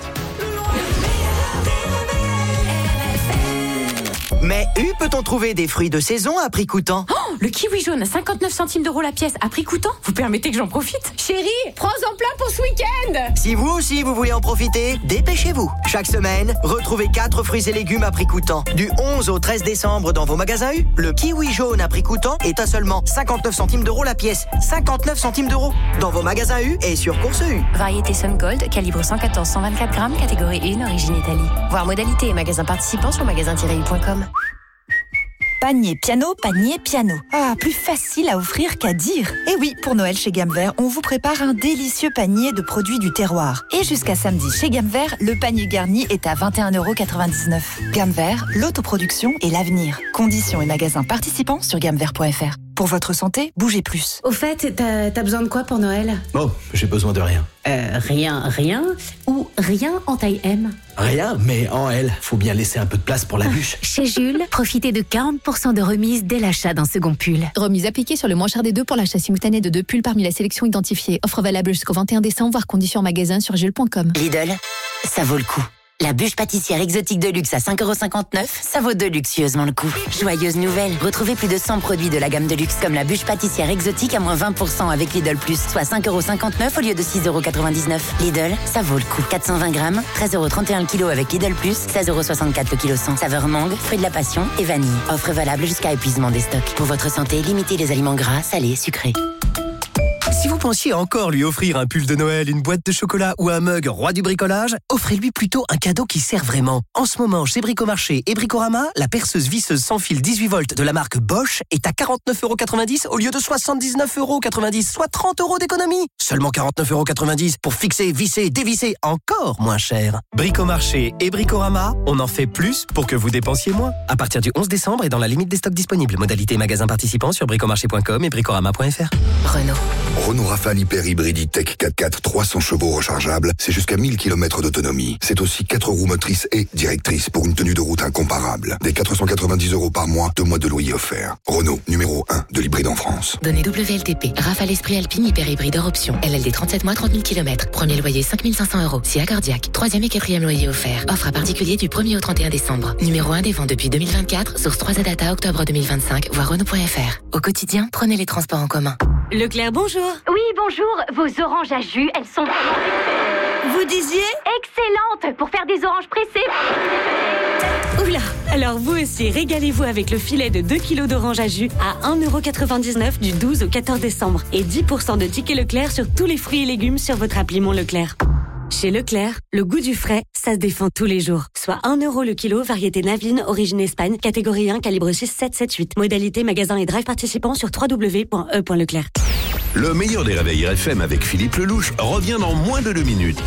Mais peut-on trouver des fruits de saison à prix coûtant? Oh, le kiwi jaune à 59 centimes d'euros la pièce à prix coûtant. Vous permettez que j'en profite? Chérie, prends-en plein pour ce week-end. Si vous aussi vous voulez en profiter, dépêchez-vous. Chaque semaine, retrouvez 4 fruits et légumes à prix coûtant. Du 11 au 13 décembre dans vos magasins U, le kiwi jaune à prix coûtant est à seulement 59 centimes d'euros la pièce. 59 centimes d'euros dans vos magasins U et sur Course U. Variété Sun Gold, calibre 114-124 grammes, catégorie 1, origine Italie. Voir modalité et magasins participants sur magasin-u.com. Panier piano, panier piano. Ah, plus facile à offrir qu'à dire. Et oui, pour Noël chez Gamme Vert, on vous prépare un délicieux panier de produits du terroir. Et jusqu'à samedi chez Gamme Vert, le panier garni est à 21,99 €. Gamme Vert, l'autoproduction et l'avenir. Conditions et magasins participants sur gammevert.fr. Pour votre santé, bougez plus. Au fait, t'as besoin de quoi pour Noël? Oh, j'ai besoin de rien. Rien ou rien en taille M? Rien, mais en L. Faut bien laisser un peu de place pour la bûche. Chez Jules, profitez de 40% de remise dès l'achat d'un second pull. Remise appliquée sur le moins cher des deux pour l'achat simultané de 2 pulls parmi la sélection identifiée. Offre valable jusqu'au 21 décembre, voire conditions en magasin sur jules.com. Lidl, ça vaut le coup. La bûche pâtissière exotique de luxe à 5,59 €, ça vaut deluxueusement le coup. Joyeuse nouvelle, retrouvez plus de 100 produits de la gamme de luxe comme la bûche pâtissière exotique à moins 20% avec Lidl Plus, soit 5,59 € au lieu de 6,99 €. Lidl, ça vaut le coup. 420 grammes, 13,31 € le kilo avec Lidl Plus, 16,64 € le kilo 100. Saveur mangue, fruit de la passion et vanille. Offre valable jusqu'à épuisement des stocks. Pour votre santé, limitez les aliments gras, salés, sucrés. Si vous pensiez encore lui offrir un pull de Noël, une boîte de chocolat ou un mug roi du bricolage, offrez-lui plutôt un cadeau qui sert vraiment. En ce moment, chez Bricomarché et Bricorama, la perceuse visseuse sans fil 18 volts de la marque Bosch est à 49,90 € au lieu de 79,90 €, soit 30 € d'économie. Seulement 49,90 € pour fixer, visser, dévisser, encore moins cher. Bricomarché et Bricorama, on en fait plus pour que vous dépensiez moins. À partir du 11 décembre et dans la limite des stocks disponibles. Modalité magasin participant sur bricomarché.com et bricorama.fr. Renault Rafale Hyper Hybride E-Tech 4x4 300 chevaux rechargeables, c'est jusqu'à 1000 km d'autonomie. C'est aussi 4 roues motrices et directrices pour une tenue de route incomparable. Des 490 € par mois, 2 mois de loyer offerts. Renault, numéro 1 de l'hybride en France. Données WLTP, Rafale Esprit Alpine Hyper Hybride hors option. LLD 37 mois, 30 000 km. Premier loyer 5 500 €. SIA cardiaque. 3e et 4e loyer offert. Offre à particulier du 1er au 31 décembre. Numéro 1 des ventes depuis 2024. Source 3 Data octobre 2025. Voir Renault.fr. Au quotidien, prenez les transports en commun. Leclerc, bonjour. Oui, bonjour. Vos oranges à jus, elles sont vraiment... Vous disiez? excellentes pour faire des oranges pressées. Oula. Alors vous aussi, régalez-vous avec le filet de 2 kg d'oranges à jus à 1,99 € du 12 au 14 décembre. Et 10% de tickets Leclerc sur tous les fruits et légumes sur votre appli Mon Leclerc. Chez Leclerc, le goût du frais, ça se défend tous les jours. Soit 1 € le kilo, variété Navine, origine Espagne, catégorie 1, calibre 6778. Modalité magasin et drive participants sur www.e.leclerc. Le meilleur des réveils RFM avec Philippe Lelouch revient dans moins de 2 minutes.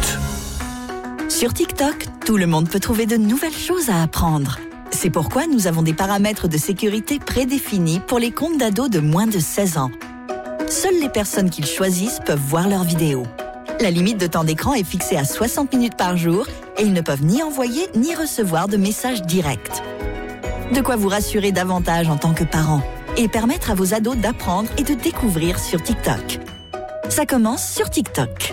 Sur TikTok, tout le monde peut trouver de nouvelles choses à apprendre. C'est pourquoi nous avons des paramètres de sécurité prédéfinis pour les comptes d'ados de moins de 16 ans. Seules les personnes qu'ils choisissent peuvent voir leurs vidéos. La limite de temps d'écran est fixée à 60 minutes par jour et ils ne peuvent ni envoyer ni recevoir de messages directs. De quoi vous rassurer davantage en tant que parent et permettre à vos ados d'apprendre et de découvrir sur TikTok. Ça commence sur TikTok.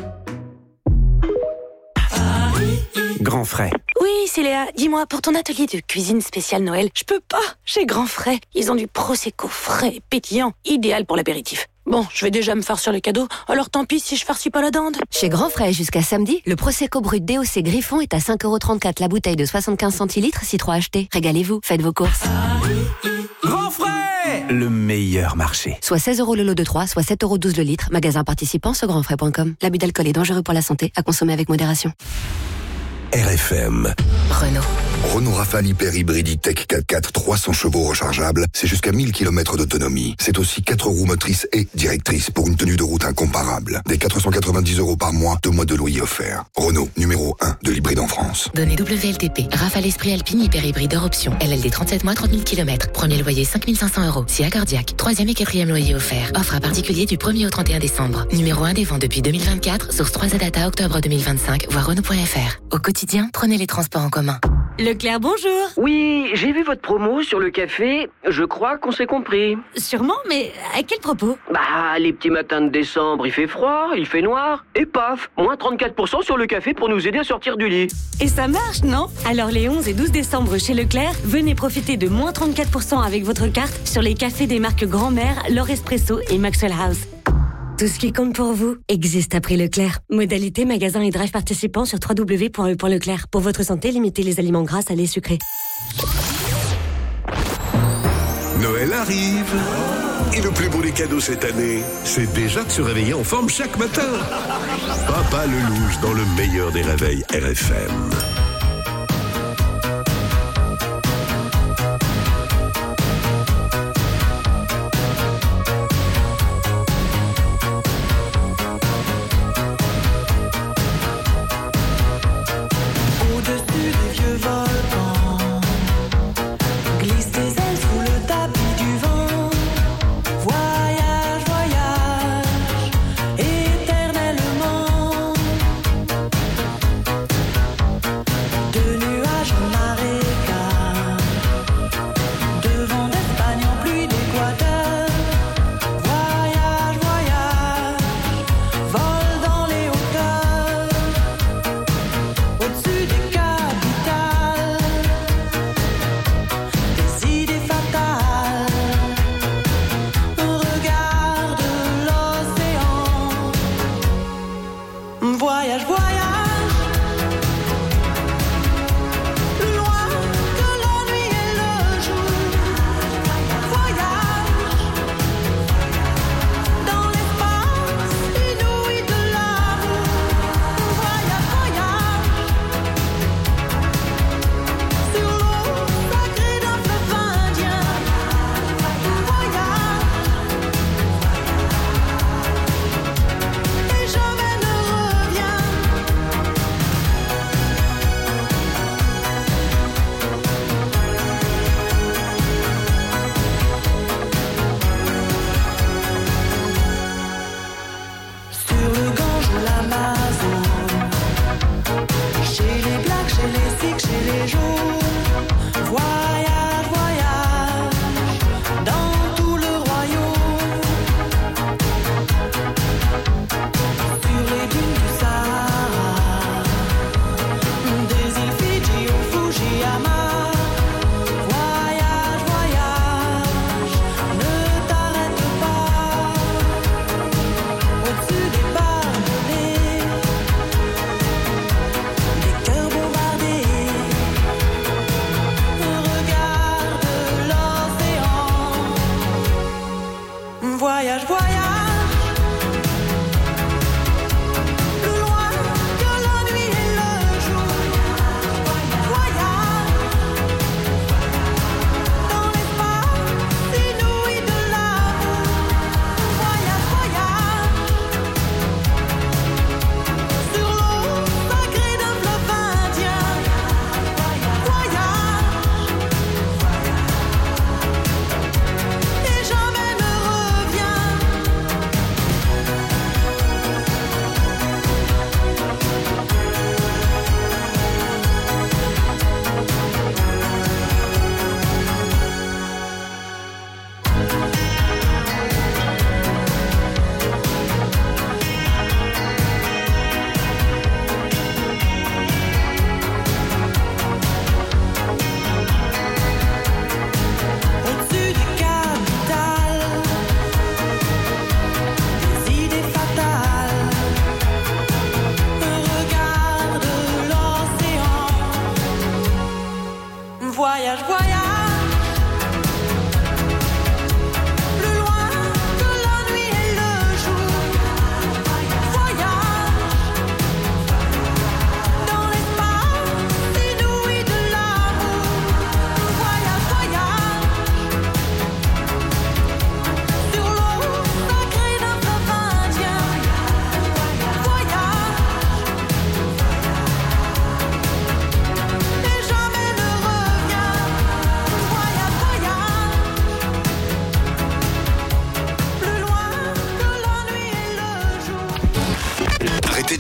Grand Frais. Oui, c'est Léa. Dis-moi, pour ton atelier de cuisine spéciale Noël, je peux pas. Chez Grand Frais, ils ont du Prosecco frais et pétillant, idéal pour l'apéritif. Bon, je vais déjà me farcir le cadeau, alors tant pis si je farcis pas la dinde. Chez Grand Frais, jusqu'à samedi, le Prosecco brut DOC Griffon est à 5,34 € la bouteille de 75 centilitres, 6 3 achetés. Régalez-vous, faites vos courses. Grand Frais, le meilleur marché. Soit 16 € le lot de 3, soit 7,12 € le litre. Magasin participant sur grandfrais.com. L'abus d'alcool est dangereux pour la santé, à consommer avec modération. RFM. Renault. Renault Rafale Hyper Hybride E-Tech 4x4 300 chevaux rechargeables, c'est jusqu'à 1000 km d'autonomie. C'est aussi 4 roues motrices et directrices pour une tenue de route incomparable. Des 490 € par mois, 2 mois de loyer offerts. Renault, numéro 1 de l'hybride en France. Données WLTP. Rafale Esprit Alpine Hyper Hybride hors option. LLD 37 mois, 30 000 km. Premier loyer 5 500 €. SIA cardiaque. 3e et 4e loyer offert. Offre à particulier du 1er au 31 décembre. Numéro 1 des ventes depuis 2024. Source 3Z Data octobre 2025. Voir Renault.fr. Au quotidien, prenez les transports en commun. Leclerc, bonjour. Oui, j'ai vu votre promo sur le café. Je crois qu'on s'est compris. Sûrement, mais à quel propos? Bah, les petits matins de décembre, il fait froid, il fait noir. Et paf, moins 34% sur le café pour nous aider à sortir du lit. Et ça marche, non? Alors les 11 et 12 décembre chez Leclerc, venez profiter de moins 34% avec votre carte sur les cafés des marques Grand-Mère, L'Or Espresso et Maxwell House. Tout ce qui compte pour vous existe à prix Leclerc. Modalité magasin et drive participants sur www.e.leclerc. Pour votre santé, limitez les aliments gras, salés, sucrés. Noël arrive. Et le plus beau des cadeaux cette année, c'est déjà de se réveiller en forme chaque matin. Papa Lelouch dans le meilleur des réveils RFM.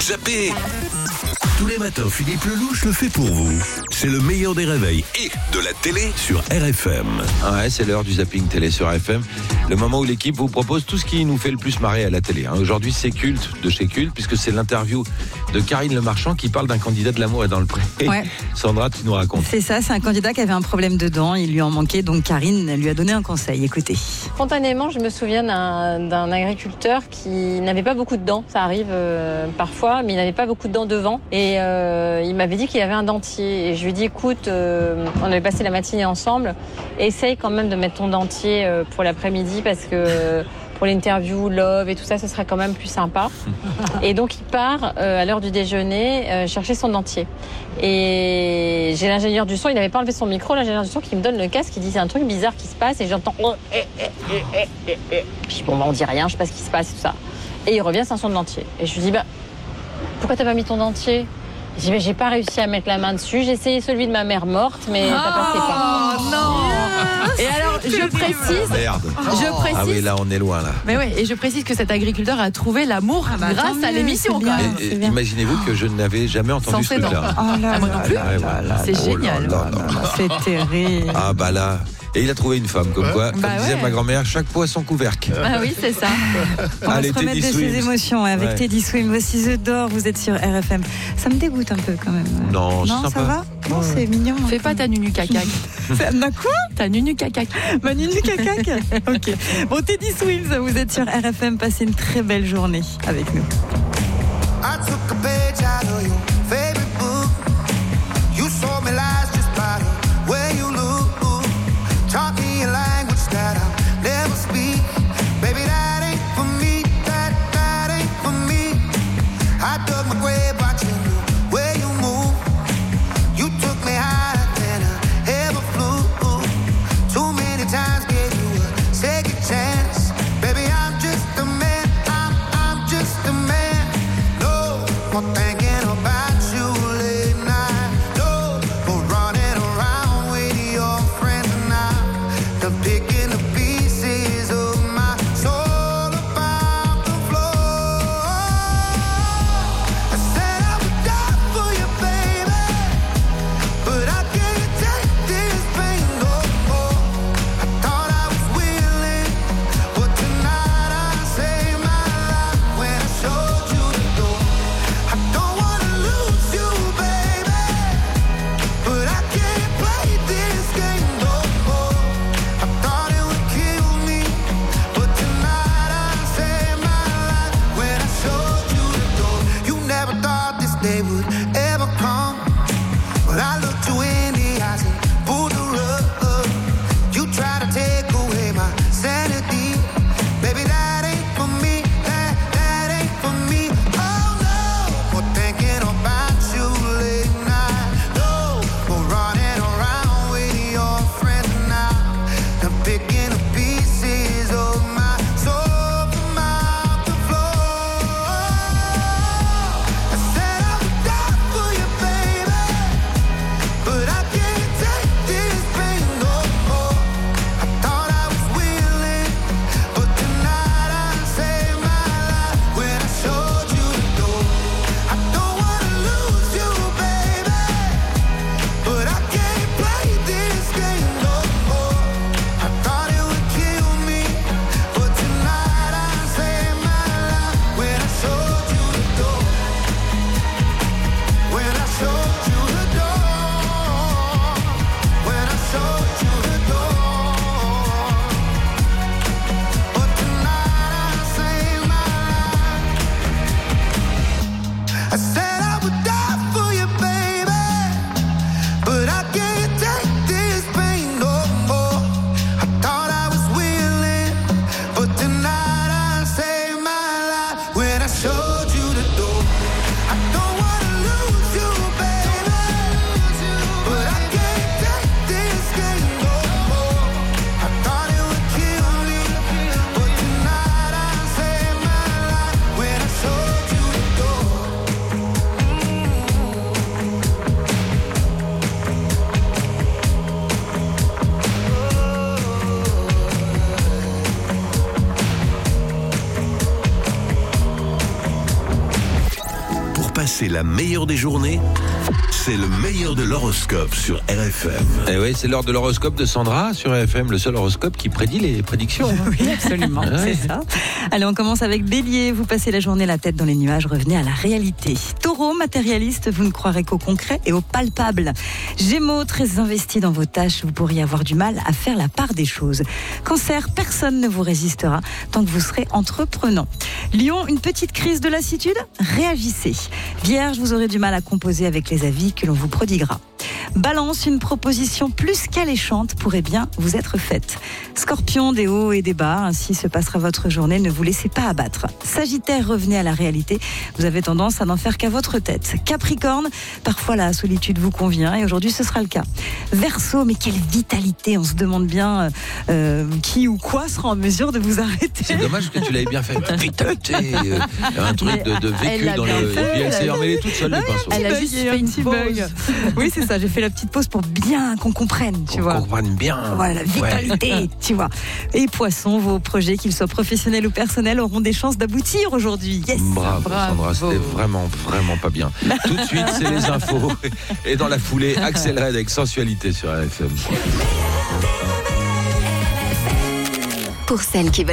zappez. Tous les matins, Philippe Lelouch le fait pour vous. C'est le meilleur des réveils et de la télé sur RFM. Ouais, c'est l'heure du zapping télé sur RFM. Le moment où l'équipe vous propose tout ce qui nous fait le plus marrer à la télé. Aujourd'hui, c'est Culte de chez Culte, puisque c'est l'interview de Karine Le Marchand qui parle d'un candidat de l'amour et dans le pré. Ouais. Sandra, tu nous racontes. C'est ça, c'est un candidat qui avait un problème de dents. Il lui en manquait, donc Karine lui a donné un conseil. Écoutez. Spontanément, je me souviens d'un agriculteur qui n'avait pas beaucoup de dents. Ça arrive parfois, mais il n'avait pas beaucoup de dents devant. Et il m'avait dit qu'il avait un dentier. Et je lui ai dit, écoute, on avait passé la matinée ensemble. Essaye quand même de mettre ton dentier pour l'après-midi parce que pour l'interview, Love et tout ça, ce sera quand même plus sympa. Et donc il part à l'heure du déjeuner chercher son dentier. Et j'ai l'ingénieur du son, il n'avait pas enlevé son micro, l'ingénieur du son qui me donne le casque, qui dit c'est un truc bizarre qui se passe et j'entends Puis bon, on dit rien, je sais pas ce qui se passe et tout ça. Et il revient sans son dentier. Et je lui dis pourquoi t'as pas mis ton dentier? Il dit j'ai pas réussi à mettre la main dessus, j'ai essayé celui de ma mère morte, mais ça passait pas. Oh non. Et alors, je précise. Merde. Ah oui, là, on est loin, là. Mais ouais, et je précise que cet agriculteur a trouvé l'amour grâce à l'émission. Imaginez-vous que je n'avais jamais entendu ce truc-là. Oh là moi non plus. C'est génial. C'est terrible. Ah bah là. Et il a trouvé une femme, comme quoi, comme disait ma grand-mère, chaque pot a son couvercle. Ah oui, c'est ça. On va se remettre de ses émotions avec Teddy Swims. Voici The Door, vous êtes sur RFM. Ça me dégoûte un peu quand même. Non, c'est sympa. Ça va? Non, c'est mignon. Fais pas ta nunu cacac. Ma quoi? Ta nunu cacac. Ma nunu cacac. Ok. Bon, Teddy Swims, vous êtes sur RFM. Passez une très belle journée avec nous. I took a page out of your favorite book. You saw me lies just by the way you look. Taught me a language that I'll never speak. Baby, that ain't for me. That ain't for me. I dug my grave watching the way you move. You took me higher than I ever flew. Too many times gave you a second chance. Baby, I'm just a man. I'm just a man. No more thinking about you late night. No more running around with your friends and I. Picking the pieces of my soul. passer la meilleure des journées, c'est le meilleur de l'horoscope sur RFM. Et oui, c'est l'heure de l'horoscope de Sandra sur RFM, le seul horoscope qui prédit les prédictions. Oui, absolument, c'est ça. Allez, on commence avec Bélier. Vous passez la journée la tête dans les nuages, revenez à la réalité. Taureau, matérialiste, vous ne croirez qu'au concret et au palpable. Gémeaux, très investi dans vos tâches, vous pourriez avoir du mal à faire la part des choses. Cancer, personne ne vous résistera tant que vous serez entreprenant. Lion, une petite crise de lassitude, réagissez. Vierge, vous aurez du mal à composer avec les avis que l'on vous prodiguera. Balance, une proposition plus qu'alléchante pourrait bien vous être faite. Scorpion, des hauts et des bas, ainsi se passera votre journée, ne vous laissez pas abattre. Sagittaire, revenez à la réalité, vous avez tendance à n'en faire qu'à votre tête. Capricorne, parfois la solitude vous convient et aujourd'hui ce sera le cas. Verseau, mais quelle vitalité, on se demande bien qui ou quoi sera en mesure de vous arrêter. C'est dommage que tu l'avais bien fait. Vitalité, un truc de vécu dans le... Et puis elle s'est emmêlée toute seule, le pinceau. Elle a juste fait une petite pause. Oui, c'est ça, j'ai fait la petite pause pour bien qu'on comprenne, tu vois. Qu'on comprenne bien. Voilà, la vitalité, tu vois. Et Poisson, vos projets, qu'ils soient professionnels ou personnels, auront des chances d'aboutir aujourd'hui. Yes. Bravo Sandra, c'était vraiment pas bien. Tout de suite, c'est les infos. Et dans la foulée, Axel Red avec Sensualité sur RFM. Pour celles qui veulent